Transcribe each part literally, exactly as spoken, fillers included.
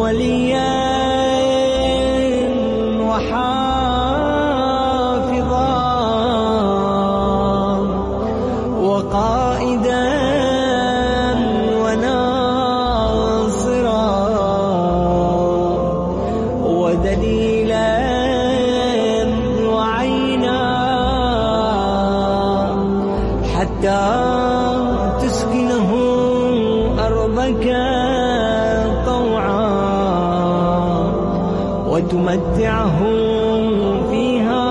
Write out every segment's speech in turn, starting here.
وليا وحافظا وقائدا وناصرا ودليلا وعينا حتى تسكنه أرضك طوعا وتمتعه فيها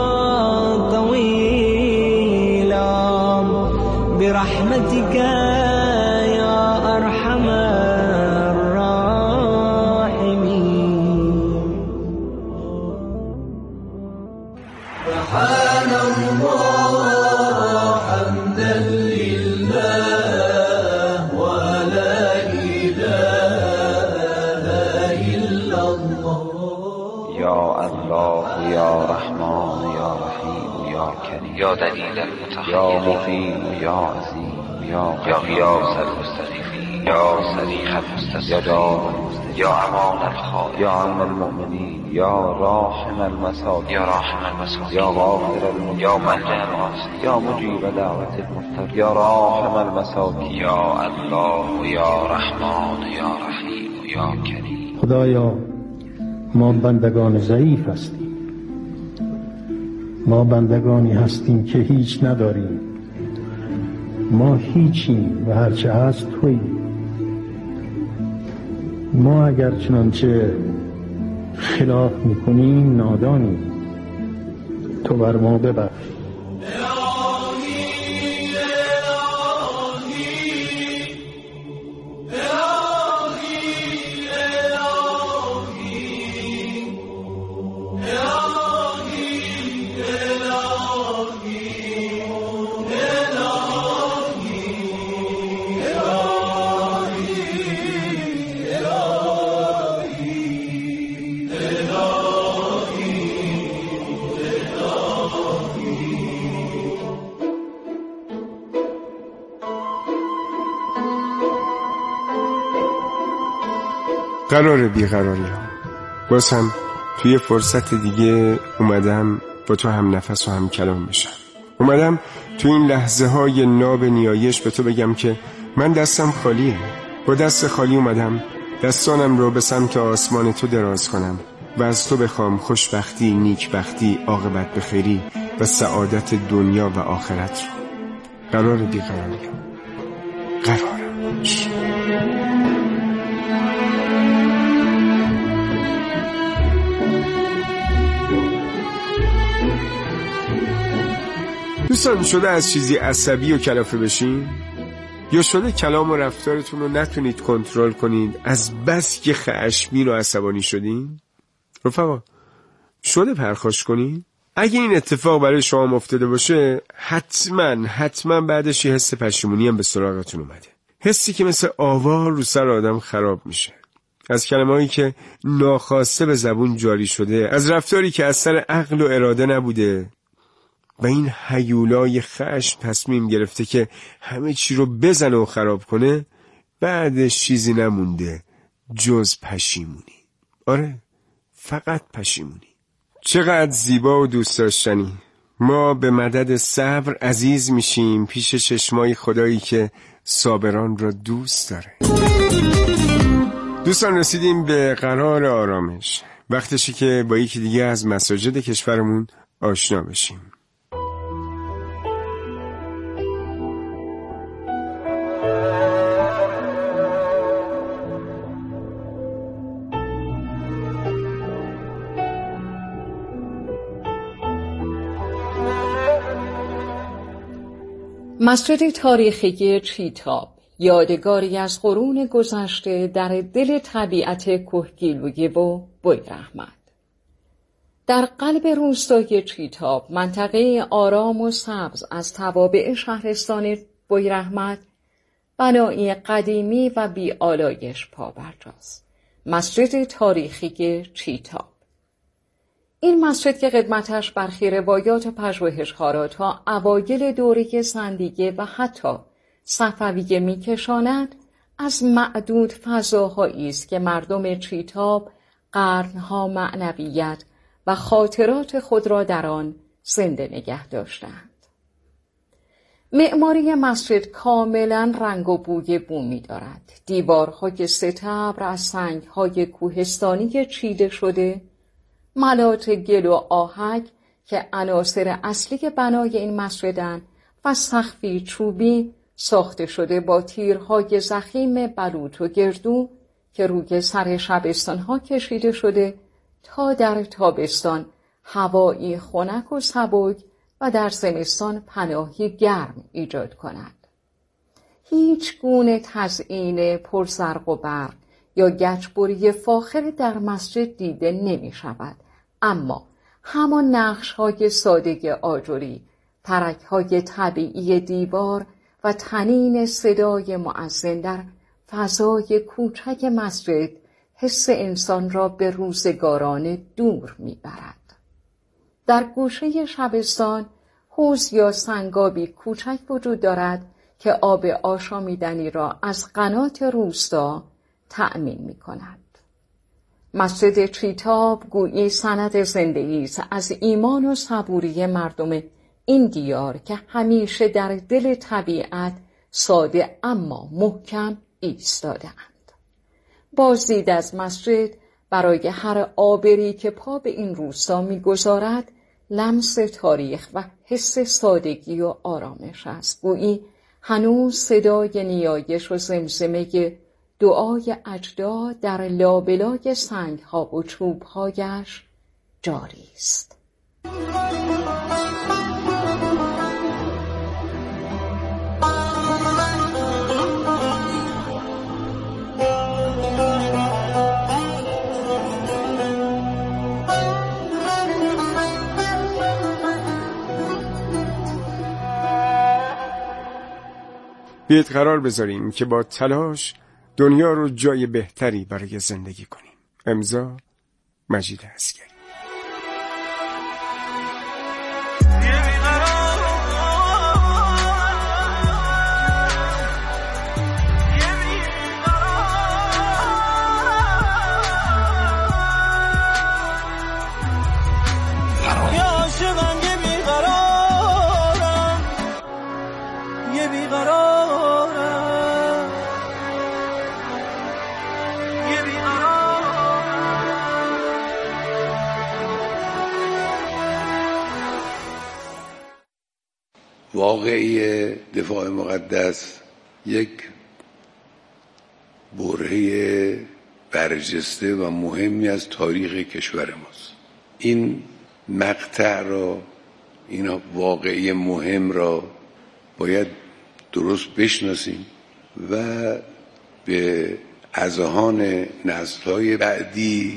طويلا برحمتك يا أرحم الراحمين. سبحان الله حمدا لله ولا إله إلا الله. يا الله يا رحمن يا رحيم يا كريم يا دليل المتخيل يا مقيم يا عظيم يا يا غياث المستغيثين يا صريخ المستسقين يا دار يا امان الخائفين يا عم المؤمنين يا راحم المساكين يا راحم المساكين يا غافر المذنبين يا ملجأ العاصين يا مجيب دعوة المضطر يا راحم المساكين يا الله يا رحمن يا رحيم يا كريم. خدایا ما بندگان ضعیف هستیم، ما بندگانی هستیم که هیچ نداریم، ما هیچیم و هرچه هست تویی. ما اگر چنانچه خلاف میکنیم نادانیم، تو بر ما ببخش. قرار بیقراری ها. بازم توی فرصت دیگه اومدم با تو هم نفس و هم کلام بشم. اومدم توی این لحظه های ناب نیایش به تو بگم که من دستم خالیه. با دست خالی اومدم دستانم رو به سمت آسمان تو دراز کنم و از تو بخوام خوشبختی، نیکبختی، عاقبت بخیری و سعادت دنیا و آخرت رو. قرار بیقراری ها. قرارم دوستان شده از چیزی عصبی و کلافه بشین؟ یا شده کلام و رفتارتون رو نتونید کنترل کنید از بس که خشمگین و عصبانی شدین؟ رفقا شده پرخاش کنید؟ اگه این اتفاق برای شما افتاده باشه حتما حتما بعدش یه حس پشیمونی هم به سراغتون اومده. حسی که مثل آوار رو سر آدم خراب میشه. از کلمه‌هایی که ناخواسته به زبون جاری شده، از رفتاری که از سر عقل و اراده نبوده و این هیولای خشم تصمیم گرفته که همه چی رو بزنه و خراب کنه، بعدش چیزی نمونده جز پشیمونی. آره فقط پشیمونی. چقدر زیبا و دوست داشتنی. ما به مدد صبر عزیز میشیم پیش چشمای خدایی که صابران را دوست داره. دوستان رسیدیم به قرار آرامش. وقتشه که با یکی دیگه از مساجد کشورمون آشنا بشیم. مسجد تاریخی چیتاب، یادگاری از قرون گذشته در دل طبیعت کهگیلویه و بویراحمد. در قلب روستای چیتاب، منطقه آرام و سبز از توابع شهرستان بویراحمد، بنایی قدیمی و بی‌آلایش پابرجاست. مسجد تاریخی چیتاب. این مسجد که قدمتش برخی روایات و پژوهش‌ها اوایل دوره سندیگه و حتی صفویه می‌کشاند، از معدود فضاهایی است که مردم چیتاب قرنها معنویت و خاطرات خود را در آن زنده نگه داشتند. معماری مسجد کاملا رنگ و بوی بومی دارد. دیوارهای ستبر از سنگهای کوهستانی چیده شده، ملات گل و آهک که عناصر اصلی بنای این مسجدند و سقفی چوبی ساخته شده با تیرهای ضخیم بلوط و گردو که روی سر شبستانها کشیده شده تا در تابستان هوایی خنک و سبک و در زمستان پناهی گرم ایجاد کند. هیچ گونه تزیین پرزرق و برق یا گچبری فاخر در مسجد دیده نمی شود، اما همان نقش‌های ساده آجری، ترک‌های طبیعی دیوار و طنین صدای مؤذن در فضای کوچک مسجد حس انسان را به روزگاران دور می‌برد. در گوشه شبستان حوض یا سنگابی کوچک وجود دارد که آب آشامیدنی را از قنات روستا تأمین می‌کند. مسجد چیتاب گویی سند زنده‌ای است از ایمان و صبوری مردم این دیار که همیشه در دل طبیعت ساده اما محکم ایستاده‌اند. بازدید از مسجد برای هر عابری که پا به این روستا می‌گذارد لمس تاریخ و حس سادگی و آرامش است. گویی هنوز صدای نیایش و زمزمه دعای اجداد در لابلای سنگ‌ها و چوب‌هایش جاری است. بیایید قرار بذاریم که با تلاش دنیا رو جای بهتری برای زندگی کنیم. امضا مجید عسگری. واقعی دفاع مقدس یک برهه برجسته و مهمی از تاریخ کشور ماست. این مقطع را، این واقعی مهم را باید درست بشناسیم و به اذهان نسل‌های بعدی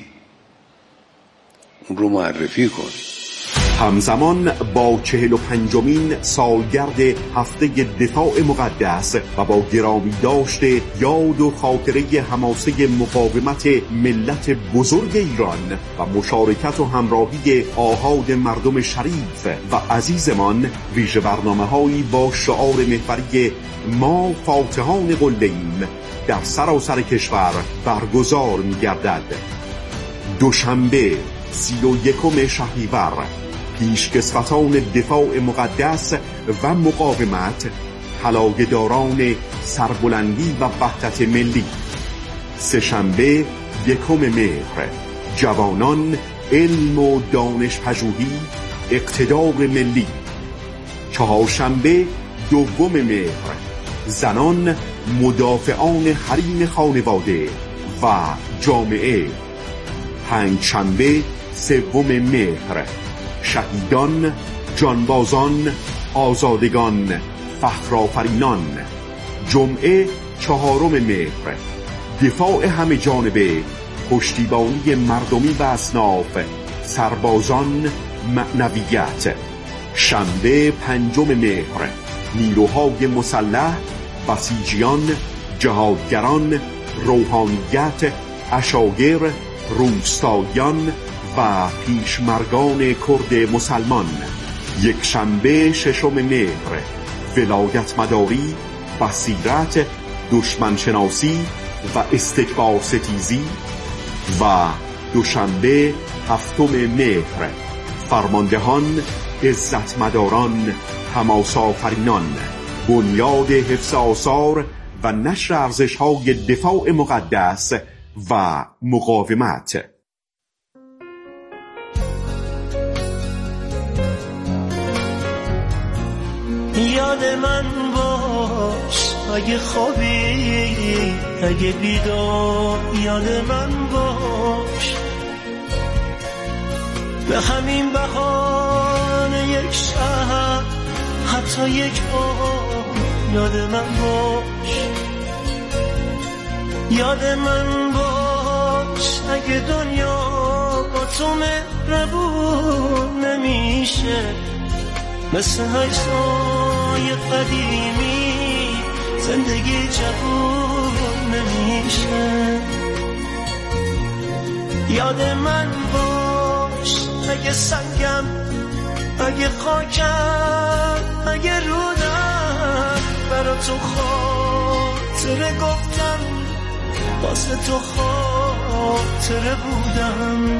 اون رو معرفی کنیم. همزمان با چهل و پنجمین سالگرد هفته دفاع مقدس و با گرامی داشته یاد و خاطره حماسه مقاومت ملت بزرگ ایران و مشارکت و همراهی آحاد مردم شریف و عزیزمان، ویژه برنامه‌هایی با شعار محوری ما فاتحان قله‌ایم در سراسر کشور برگزار می‌گردد. دوشنبه سی و یکم شهریور، پیشکسوتان دفاع مقدس و مقاومت، پلایه‌داران سربلندی و وحدت ملی. سه‌شنبه یکم مهر، جوانان علم و دانش پژوهی، اقتدار ملی. چهارشنبه دوم مهر، زنان مدافعان حریم خانواده و جامعه. پنجشنبه سوم مهر، شهیدان، جانبازان، آزادگان، فخرآفرینان. جمعه چهارم مهر، دفاع همه جانبه، پشتیبانی مردمی و اصناف، سربازان، معنویت. شنبه پنجم مهر، نیروهای مسلح، بسیجیان، جهادگران، روحانیت، عشایر، روستاییان و پیشمرگان کرد مسلمان. یک شنبه ششم مهر، ولایت مداری، بصیرت، دشمن شناسی و استکبار ستیزی و دوشنبه هفتم مهر فرماندهان، عزتمداران، حماسه‌آفرینان، بنیاد حفظ آثار و نشر ارزش‌های دفاع مقدس و مقاومت. یاد من باش اگه خوابی، اگه بیدار یاد من باش، به همین بهانه یک شب، حتی یک بار یاد من باش. یاد من باش اگه دنیا با تو مهربون نمیشه، مثل عکسای قدیمی زندگی جوون نمیشه. یاد من باش اگه سنگم، اگه خاکم، اگه رودم، برا تو خاطره گفتم، واسه تو خاطره بودم.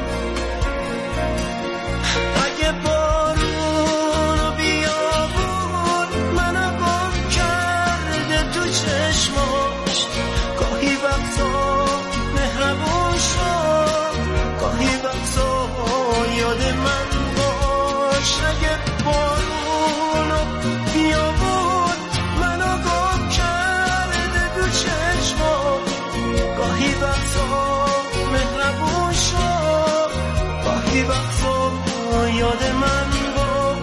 اگه بارون و بیابون منو گم کرده تو چشماش، گاهی وقتا مهربون شد، گاهی وقتا یاد من باش. اگه بارون و بیابون منو گم کرده تو چشماش، گاهی وقتا مهربون شد، گاهی وقتا یاد من باش.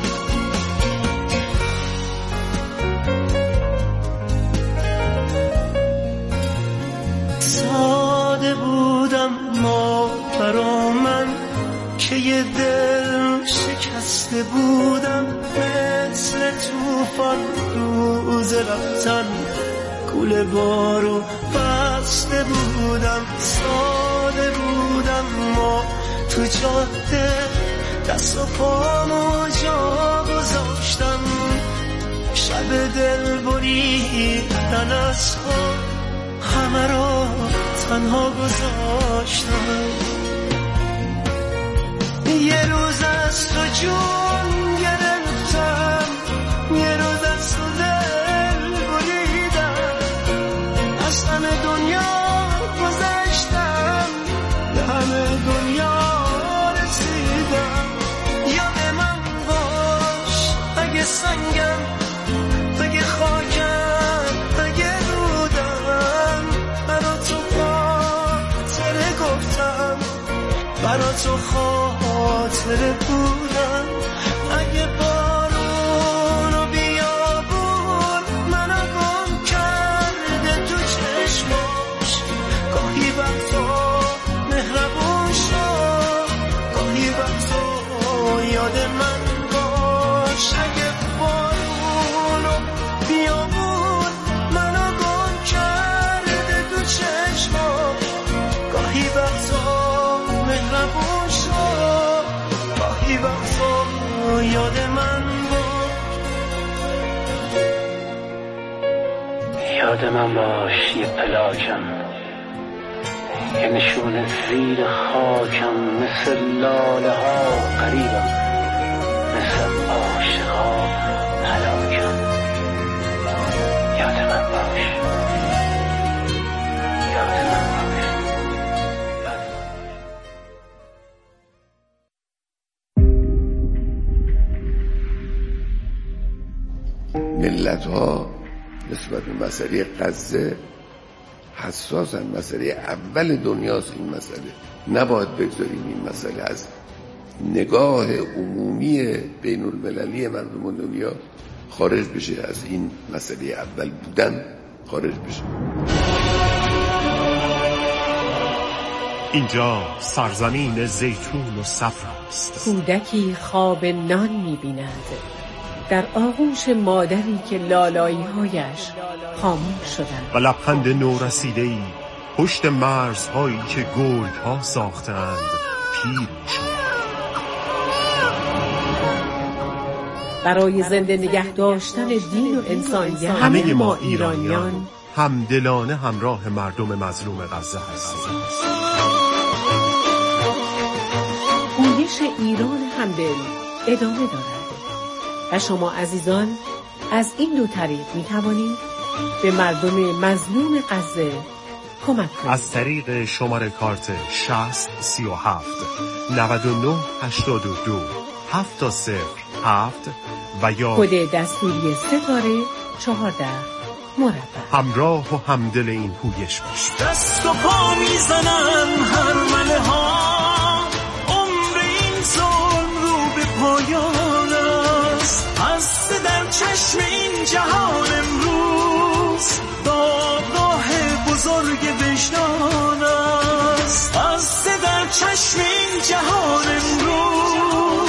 ساده بودم ما برا من که یه دل شکسته بودم، مثل توفان روز رفتن کوله بارو بسته بودم. ساده بودم ما تو جاده، دست و پامو جا گذاشتم، شب دل بریدن از خود همه رو تنها گذاشتم. یه روز از تو جون گرفتم، یه روز از تو دل بریدم، از همه دنیا گذشتم، به همه دنیا رسیدم. یاد من باش اگه سنگم، اگه خاکم، اگه رودم، برا تو خاطره گفتم، برا تو خاطره بودم. اگه بارون و بیابون منو گم کرده تو چشماش، گاهی وقتا مهربون شد، گاهی وقتا یاد من باش. اگه بارون و بیابون منو گم کرده تو چشماش، گاهی وقتا مهربون شد، گاهی وقتا یاد من باش. یاد من باش یه پلاکم، یه نشون زیر خاکم، مثل لاله ها قریبم، مثل عاشقا هلاکم. یاد من باش، یاد من باش. ملت ها نسبت به مسئله غزه حساسن. مسئله اول دنیاست این مسئله. نباید بگذاریم این مسئله از نگاه عمومی بین المللی مردم دنیا خارج بشه، از این مسئله اول بودن خارج بشه. اینجا سرزمین زیتون و صفر است. کودکی خواب نان می‌بیند در آغوش مادری که لالایی‌هایش خاموش شدند و لبخند نورسیده‌ای پشت مرزهایی که گرگ‌ها ساختند پیر شد. برای زنده نگه داشتن دین و انسانیت همه ما ایرانیان همدلانه همراه مردم مظلوم غزه هستیم. گویش ایران همدل ادامه دارد و شما عزیزان از این دو طریق می توانید به مردم مظلوم غزه کمک کنید. از طریق شماره کارت شصت سی و هفت نود و نه هشتاد و دو هفت صفر هفت و یا کد دستوری ستاره چهارده مربع. همراه و همدل این پویش باشید. دست و پا میزنن هرمله ها، عمر این ظلم رو به پایان است. هست در چشم این جهان امروز دادگاه بزرگ وجدان است. هست در چشم این جهان امروز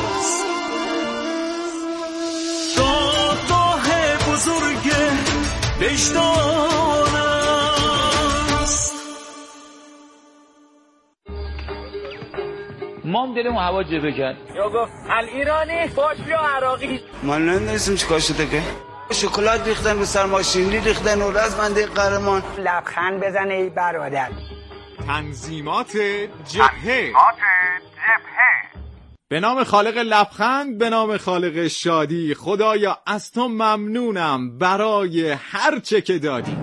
دادگاه بزرگ وجدان است. ما هم دلمون هوا جبه کرد یا گفت الایرانی باش یا عراقی. ما نمیدونستیم چیکار شده که شکلات ریختن رو سر ماشینی ریختن و رزمنده قهرمان. لبخند بزنه ای برادر. تنظیمات جبهه. به نام خالق لبخند، به نام خالق شادی. خدایا از تو ممنونم برای هر چه که دادی.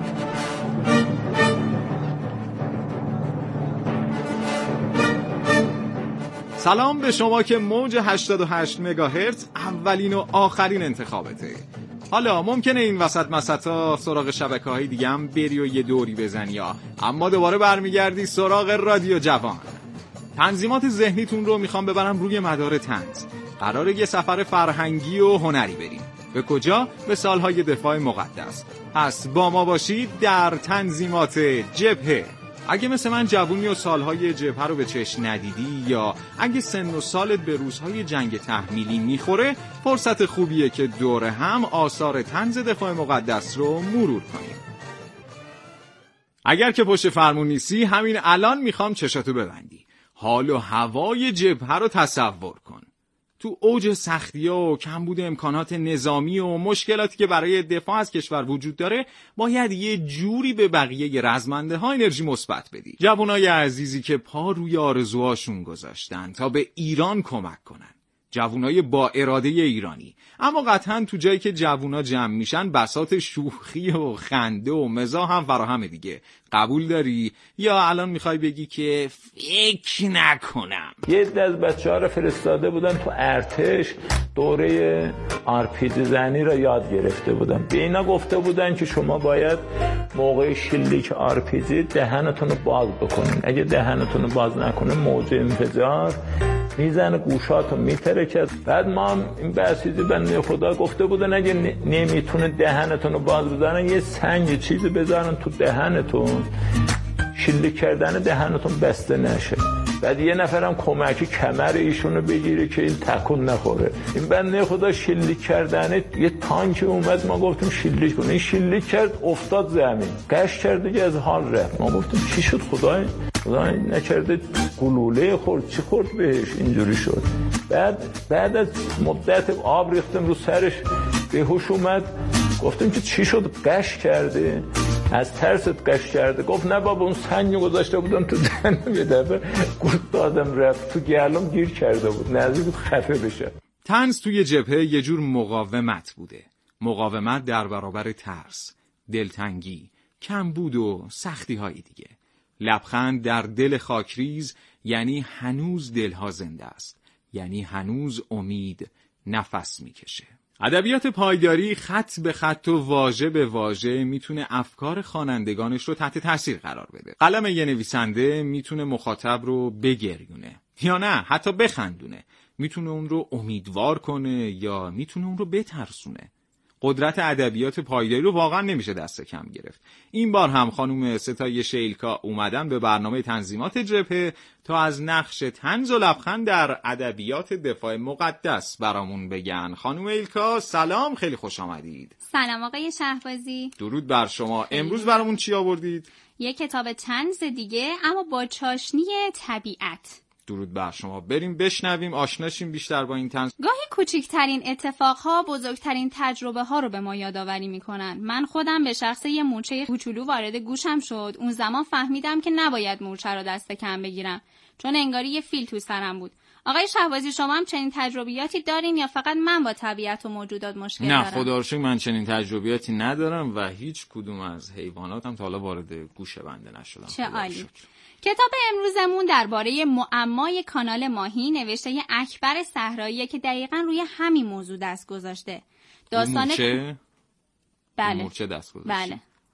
سلام به شما که موج هشتاد و هشت مگاهرتز اولین و آخرین انتخابته. حالا ممکنه این وسط مسطا سراغ شبکه‌های دیگه هم بری و یه دوری بزنی یا اما دوباره برمیگردی سراغ رادیو جوان. تنظیمات ذهنیتون رو میخوام ببرم روی مدار طنز. قراره یه سفر فرهنگی و هنری بریم. به کجا؟ به سالهای دفاع مقدس. پس با ما باشید در تنظیمات جبهه. اگه مثل من جوونی و سالهای جبهه رو به چشم ندیدی یا اگه سن و سالت به روزهای جنگ تحمیلی میخوره، فرصت خوبیه که دور هم آثار طنز دفاع مقدس رو مرور کنیم. اگر که پشت فرمون نیستی همین الان میخوام چشاتو ببندی. حال و هوای جبهه رو تصور کن. تو اوج سختی‌ها و کمبود امکانات نظامی و مشکلاتی که برای دفاع از کشور وجود داره، باید یه جوری به بقیه رزمنده ها انرژی مثبت بدی. جوانای عزیزی که پا روی آرزوهاشون گذاشتن تا به ایران کمک کنن. جوانای با اراده ایرانی. اما قطعاً تو جایی که جوونا جمع میشن بساط شوخی و خنده و مزاح هم فراهمه دیگه. قبول داری؟ یا الان میخوای بگی که فکر نکنم؟ یه عده از بچه‌ها رو فرستاده بودن تو ارتش دوره آرپیجی زنی رو یاد گرفته بودن. به اینا گفته بودن که شما باید موقع شلیک آرپیجی دهنتون رو باز بکنین. اگه دهنتون رو باز نکنه موج انفجار میزنه گوشاتو میترکه. بعد ما هم این بسیجی بنده خدا گفته بودن اگه نمیتونه دهنتون رو باز بزنن یه سنگ چیزی بذارن تو دهنتون، شلیک کردن دهنتون بسته نشه. بعد یه نفرم کمکی کمر ایشونو بگیره که این تکون نخوره. این بنده خدا شلیک کردن یه تانک اومد، ما گفتیم شلیک کنه، این شلیک کرد افتاد زمین، قش کرد دیگه از حال رفت. ما گفتیم چی شد خدای خدای نکرده گلوله خورد، چی خورد بهش اینجوری شد. بعد بعد از مدت آب ریختم رو سرش بهوش اومد، گفتیم که چی شد؟ قش کرده، از ترست قش کرده. گفت نه بابا اون سنگ گذاشته بودم تو دهنم، یه دفعه گفت دادم رفت تو گلوم گیر کرده بود، نزدیک بود خفه بشه. طنز توی جبهه یه جور مقاومت بوده. مقاومت در برابر ترس، دلتنگی، کمبود و سختی های دیگه. لبخند در دل خاکریز یعنی هنوز دلها زنده است، یعنی هنوز امید نفس میکشه. ادبیات پایداری خط به خط و واژه به واژه میتونه افکار خوانندگانش رو تحت تاثیر قرار بده. قلم یه نویسنده میتونه مخاطب رو بگریونه یا نه حتی بخندونه، میتونه اون رو امیدوار کنه یا میتونه اون رو بترسونه. قدرت ادبیات پایداری رو واقعا نمیشه دست کم گرفت. این بار هم خانم ستای شیلکا اومدن به برنامه تنظیمات جبهه تا از نقش طنز و لبخند در ادبیات دفاع مقدس برامون بگن. خانم ایلکا سلام، خیلی خوش آمدید. سلام آقای شهبازی. درود بر شما. امروز برامون چی آوردید؟ یک کتاب طنز دیگه اما با چاشنی طبیعت. درود بر شما. بریم بشنویم آشناشیم بیشتر با این طنز. گاهی کوچکترین اتفاقها بزرگترین تجربه ها رو به ما یادآوری میکنن. من خودم به شخص یه مورچه کوچولو وارد گوشم شد. اون زمان فهمیدم که نباید مورچه رو دست کم بگیرم، چون انگاری یه فیل تو سرم بود. آقای شهبازی، شما هم چنین تجربیاتی دارین یا فقط من با طبیعت و موجودات مشکل نه دارم؟ نه خدا رو شکر من چنین تجربیاتی ندارم و هیچ کدوم از حیواناتم تا حالا وارد گوش بنده نشدم. چه عالی. کتاب امروزمون درباره معمای کانال ماهی نوشته ی اکبر صحراییه که دقیقاً روی همین موضوع دست گذاشته. داستان مورچه؟ بله. مورچه دست گذاشته. بله.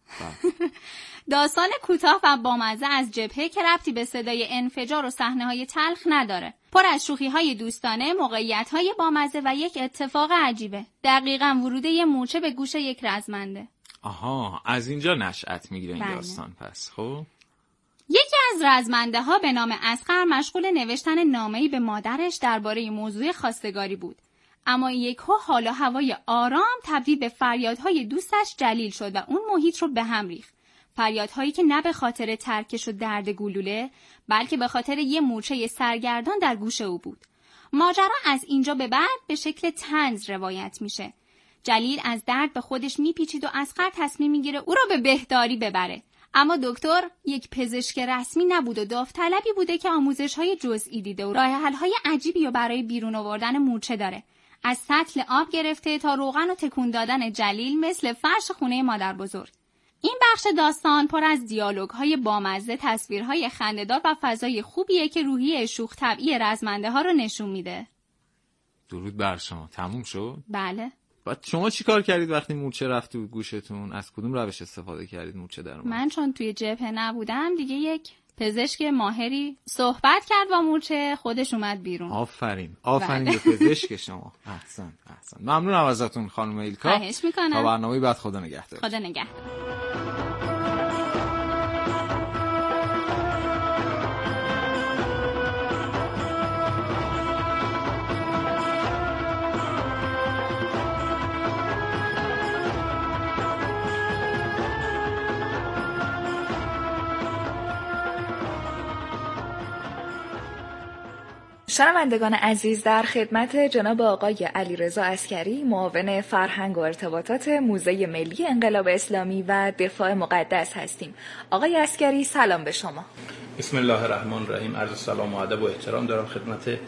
داستان کوتاه و بامزه از جبهه که ربطی به صدای انفجار و صحنه‌های تلخ نداره. پر از شوخی‌های دوستانه، موقعیت‌های بامزه و یک اتفاق عجیبه. دقیقاً ورود یه مورچه به گوش یک رزمنده. آها، از اینجا نشأت میگیره این بله. داستان پس. خب یکی از رزمنده ها به نام اصغر مشغول نوشتن نامه‌ای به مادرش درباره موضوع خواستگاری بود. اما یکهو حال و هوای آرام تبدیل به فریادهای دوستش جلیل شد و اون محیط رو به هم ریخت. فریادهایی که نه به خاطر ترکش و درد گلوله، بلکه به خاطر یه مورچه سرگردان در گوش او بود. ماجرا از اینجا به بعد به شکل طنز روایت میشه. جلیل از درد به خودش میپیچید و اصغر تصمیم میگیره او را به بهداری ببره. اما دکتر یک پزشک رسمی نبود و داوطلبی بوده که آموزش‌های جزئی دیده و راه‌حل‌های عجیبی رو برای بیرون آوردن مورچه داره. از سطل آب گرفته تا روغن و تکون دادن جلیل مثل فرش خونه مادر بزرگ. این بخش داستان پر از دیالوگ‌های بامزه، تصویرهای خنده‌دار و فضای خوبیه که روحیه شوخ طبعی رزمنده ها رو نشون میده. درود بر شما. تموم شد؟ بله. بعد شما چی کار کردید وقتی مورچه رفت تو گوشتون؟ از کدوم روش استفاده کردید مورچه در اومد؟ من چون توی جبهه نبودم دیگه یک پزشک ماهری صحبت کرد با مورچه، خودش اومد بیرون. آفرین آفرین بله. به پزشک شما. احسن احسن. ممنونم ازتون خانم ایلکا. خواهش میکنم. تا برنامه بعد خدا نگهدار. خدا نگهدار. شنوندگان عزیز، در خدمت جناب آقای علیرضا عسکری، معاون فرهنگ و ارتباطات موزه ملی انقلاب اسلامی و دفاع مقدس هستیم. آقای عسکری سلام به شما. بسم الله الرحمن الرحیم. عرض سلام و ادب و احترام دارم خدمت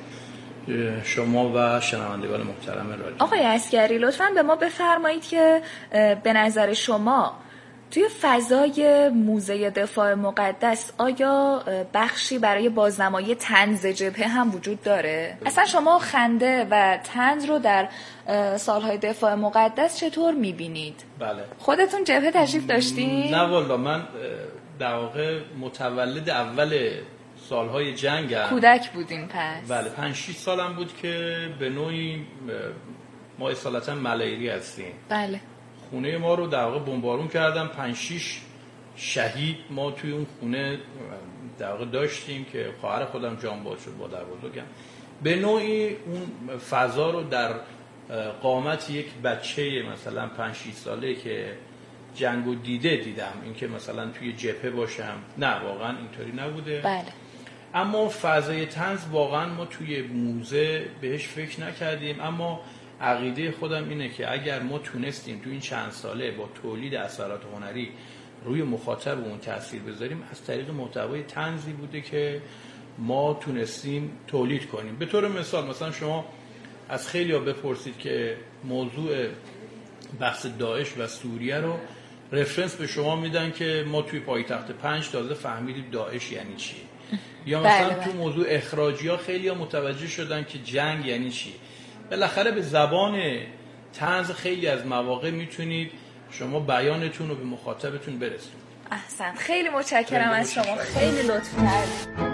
شما و شنوندگان محترم رادیو. آقای عسکری لطفاً به ما بفرمایید که به نظر شما توی فضای موزه دفاع مقدس آیا بخشی برای بازنمایی طنز جبهه هم وجود داره؟ اصلا شما خنده و طنز رو در سالهای دفاع مقدس چطور میبینید؟ بله. خودتون جبهه تشریف داشتین؟ نه والا، من در واقع متولد اول سالهای جنگم. کودک بودیم پس. بله، پنج شش سالم بود که به نوعی ما اصالتا ملایری هستیم. بله. خونه ما رو در واقع بمبارون کردن. پنج شش شهید ما توی اون خونه در واقع داشتیم که خواهر خودم جان باد شد با در بزرگم. به نوعی اون فضا رو در قامت یک بچه مثلا پنج شش ساله که جنگو دیده دیدم. این که مثلا توی جبهه باشم، نه واقعا اینطوری نبوده. بله. اما فضای طنز واقعا ما توی موزه بهش فکر نکردیم، اما عقیده خودم اینه که اگر ما تونستیم تو این چند ساله با تولید اثرات هنری روی مخاطب اون تاثیر بذاریم، از طریق محتوای طنزی بوده که ما تونستیم تولید کنیم. به طور مثال مثلا شما از خیلی‌ها بپرسید که موضوع بحث داعش و سوریه رو رفرنس به شما میدن که ما توی پایتخت پنج تازه فهمیدیم داعش یعنی چی. یا مثلا تو موضوع اخراجی ها خیلی‌ها متوجه شدن که جنگ یعنی چی. بالاخره به زبان طنز خیلی از مواقع میتونید شما بیانتون رو به مخاطبتون برسونید. احسن، خیلی متشکرم از شما، خیلی لطف کردید.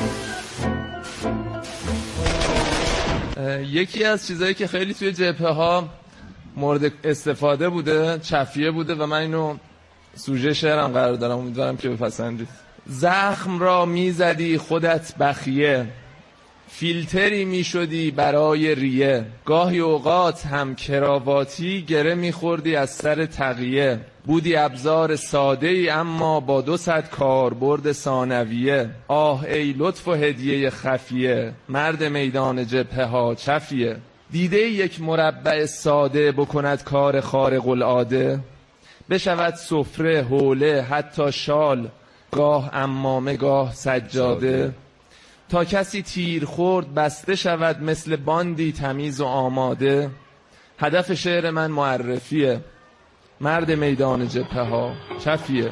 یکی از چیزایی که خیلی توی جبهه ها مورد استفاده بوده چفیه بوده و من اینو سوژه شعرم قرار دارم، امیدوارم که بپسندید. زخم را میزدی خودت بخیه، فیلتری میشدی برای ریه، گاهی اوقات هم کراواتی گره میخوردی از سر تقیه، بودی ابزار ساده ای اما با دو صد کاربرد ثانویه. آه ای لطف و هدیه خفیه، مرد میدان جبهه ها چفیه. دیده یک مربع ساده بکند کار خارق العاده، بشود سفره، حوله، حتی شال، گاه عمامه گاه سجاده. تا کسی تیر خورد بسته شود مثل باندی تمیز و آماده. هدف شعر من معرفیه، مرد میدان جبهه ها چفیه.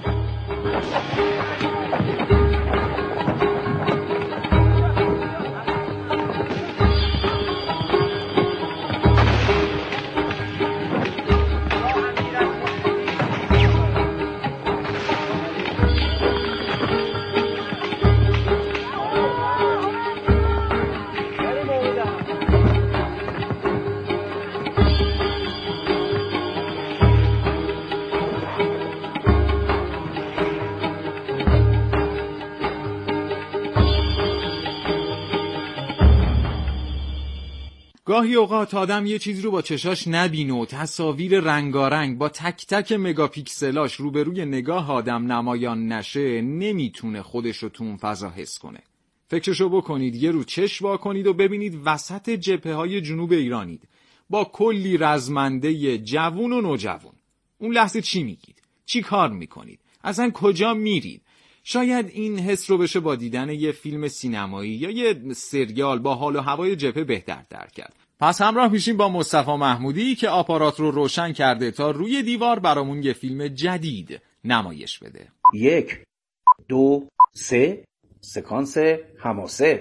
گاهی اوقات آدم یه چیز رو با چشاش نبینه و تصاویر رنگارنگ با تک تک مگاپیکسلاش روبروی نگاه آدم نمایان نشه، نمیتونه خودش رو تو اون فضا حس کنه. فکرشو بکنید، یه رو چشم وا کنید و ببینید وسط جبهه های جنوب ایرانید با کلی رزمنده جوون و نوجوان. اون لحظه چی میگید؟ چی کار میکنید؟ اصلا کجا میرید؟ شاید این حس رو بشه با دیدن یه فیلم سینمایی یا یه سریال با حال و هوای جبهه بهتر درک کرد. پس همراه میشیم با مصطفی محمودی که آپارات رو روشن کرده تا روی دیوار برامون یه فیلم جدید نمایش بده. یک، دو، سه، سکانس حماسه.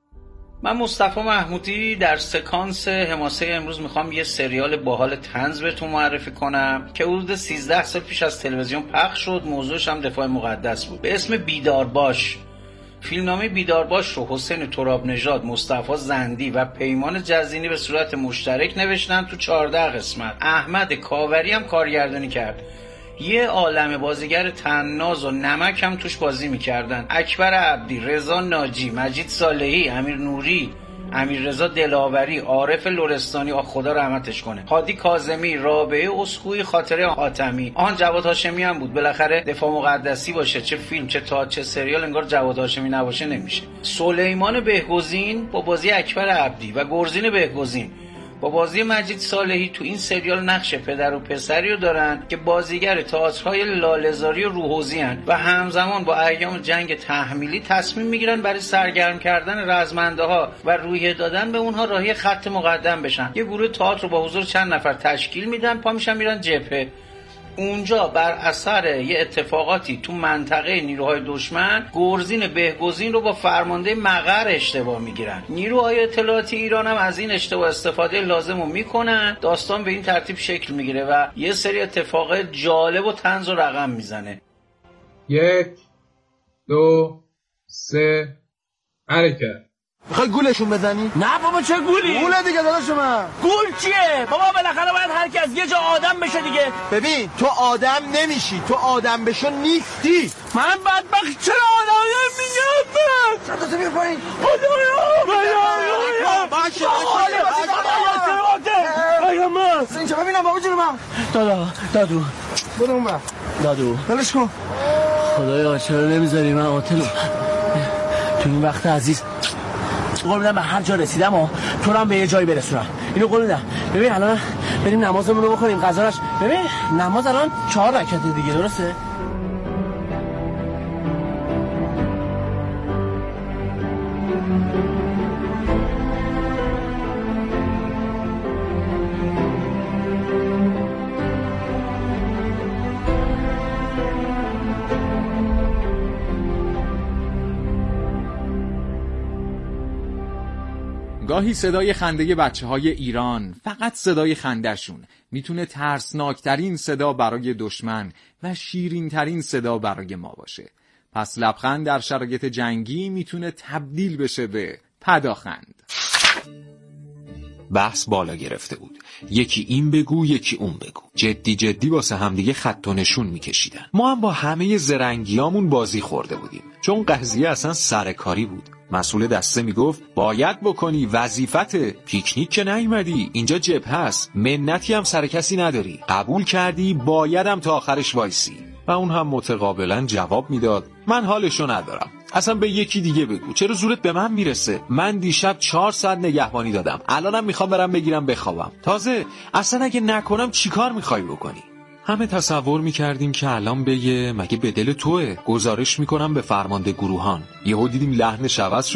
من مصطفی محمودی در سکانس حماسه امروز میخوام یه سریال باحال طنز بهتون معرفی کنم که حدود سیزده سال پیش از تلویزیون پخش شد. موضوعش هم دفاع مقدس بود به اسم بیدار باش. فیلمنامه بیدار باش رو حسین تراب نژاد، مصطفی زندی و پیمان جزینی به صورت مشترک نوشتن تو چهارده قسمت. احمد کاوری هم کارگردانی کرد. یه عالم بازیگر طناز و نمک هم توش بازی میکردن. اکبر عبدی، رضا ناجی، مجید صالحی، امیر نوری، امیر رضا دلاوری، عارف لرستانی، آ خدا رحمتش کنه، هادی کاظمی، رابعه اسخوئی، خاطره حاتمی. آن جواد هاشمی هم بود. بالاخره دفاع مقدسی باشه، چه فیلم چه تا چه سریال انگار جواد هاشمی نباشه نمیشه. سلیمان بهگزین با بازی اکبر عبدی و گرزین بهگزین با بازی مجید صالحی تو این سریال نقش پدر و پسری رو دارن که بازیگر تئاترهای لاله‌زاری و روحوزی هن و همزمان با ایام جنگ تحمیلی تصمیم میگیرن برای سرگرم کردن رزمنده ها و روحیه دادن به اونها راهی خط مقدم بشن. یه گروه تئاتر رو با حضور چند نفر تشکیل میدن، پا میشن میرن جبهه. اونجا بر اثر یه اتفاقاتی تو منطقه نیروهای دشمن گرزین بهگزین رو با فرمانده مقر اشتباه میگیرن. نیروهای اطلاعاتی ایران هم از این اشتباه استفاده لازم رو میکنن. داستان به این ترتیب شکل میگیره و یه سری اتفاقات جالب و طنز و رقم میزنه. یک، دو، سه، حرکت. میخوای گولشون بزنی؟ نه بابا چه گولی؟ گوله دیگه داداش من. گول چیه؟ بابا بالاخره باید هر کی از یه جا آدم بشه دیگه. ببین تو آدم نمیشی، تو آدم بشو نیستی. من بدبخت چرا آدم نمیگم؟ چرا تو بیا پایین؟ خدایا خدایا باشه باشه اینجا ببینم بابا جون من. دادا دادو برو اون بر دادو بلش کن. خدایا چرا نمیذاری من قاتلو تو این وقت عزیز قول میدم به هر جا رسیدم و تو رو هم به یه جایی برسونم. اینو قول میدم. ببین الان بریم نمازمون رو بخونیم، قضا ببین نماز الان چهار رکعته دیگه، درسته؟ گاهی صدای خنده بچه های ایران، فقط صدای خندهشون، میتونه ترسناکترین صدا برای دشمن و شیرینترین صدا برای ما باشه. پس لبخند در شرایط جنگی میتونه تبدیل بشه به پداخند. بحث بالا گرفته بود. یکی این بگو یکی اون بگو. جدی جدی واسه همدیگه خط و نشون میکشیدن. ما هم با همه زرنگیامون بازی خورده بودیم. چون قضیه اصلا سرکاری بود. مسئول دسته میگفت باید بکنی، وظیفته، پیکنیک که نیومدی، اینجا جبهه است، منتی هم سر کسی نداری، قبول کردی بایدم تا آخرش وایسی. و اون هم متقابلا جواب میداد من حالشو ندارم، اصلا به یکی دیگه بگو، چرا زورت به من میرسه؟ من دیشب چهار ساعت نگهبانی دادم، الانم میخوام برم بگیرم بخوابم، تازه اصلا اگه نکنم چیکار میخوای بکنی؟ همه تصور میکردیم که الان بگه مگه به دل توه، گزارش میکنم به فرمانده گروهان. یهو دیدیم لحنش عوض شد.